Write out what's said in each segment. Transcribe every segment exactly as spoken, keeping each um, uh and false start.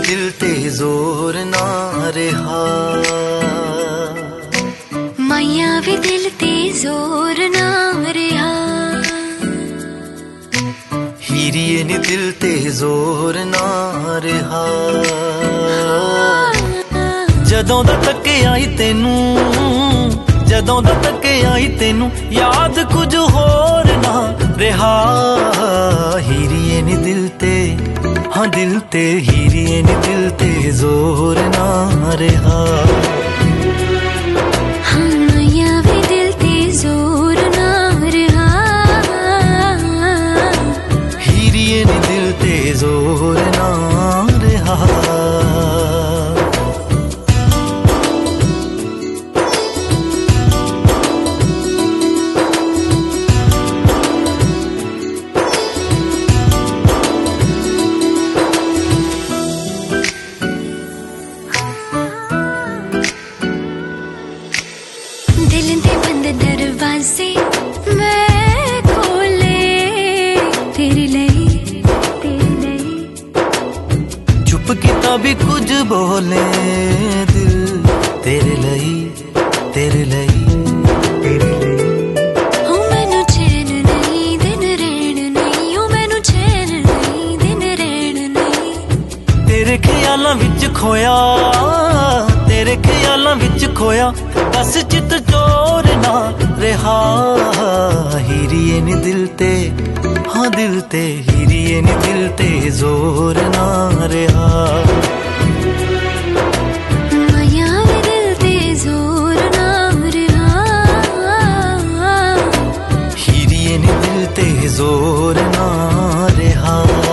दिल ते जोर ना रहा, माया वे दिल ते जोर ना रहा, हीरिए नी दिल ते जोर ना रहा। जदों दा तके आई तेनू, जदों दा तके आई तेनू, याद कुछ होर ना रहा। हीरिए नी दिल ते, हाँ दिल ते, हीरिए नी दिल ते जोर ना रहा। हाँ माया वे दिल ते जोर ना रहा, हीरिए नी दिल ते जोर ना रहा। दिल दे बंद दरवाजे मैं खोले तेरे लिए, तेरे लिए। चुप किता भी कुछ बोले दिल, तेरे लिए, तेरे लिए, तेरे लिए। हो मैनू चैन नहीं दिन रैन नहीं, हो मैनू चैन नहीं दिन रैन नहीं। तेरे ख्यालां विच खोया, तेरे ख्यालां विच खोया, बस चित चोर ना रहा। हीरिए नी दिल ते, हाँ दिल ते, हीरिए नी दिल ते जोर ना रहा। माया वे दिल ते जोर ना रहा, हीरिए नी दिल ते जोर ना रहा।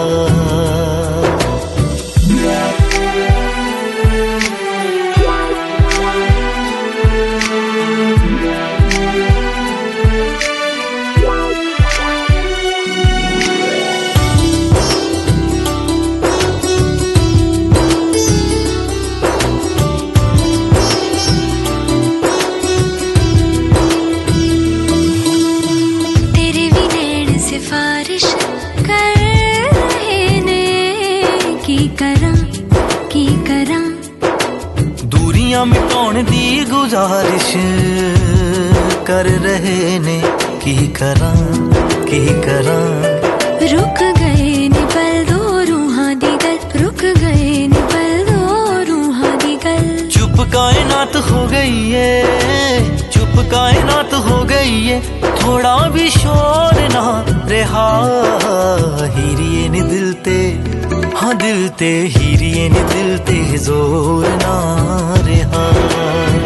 सिफारिश कर रहे ने, की करा की करा। दूरियां मिटाउण दी गुजारिश कर रहे ने, की करा की करा। रुक गए ने पल दो रूहां दी गल, रुक गए ने पल दो रूहां दी गल। चुप कायनात हो गई है, चुप कायनात हो गई है, थोड़ा भी शोर ना रहा। हीरिए नी दिल ते, हाँ दिल ते, हीरिए नी दिल ते जोर ना रहा।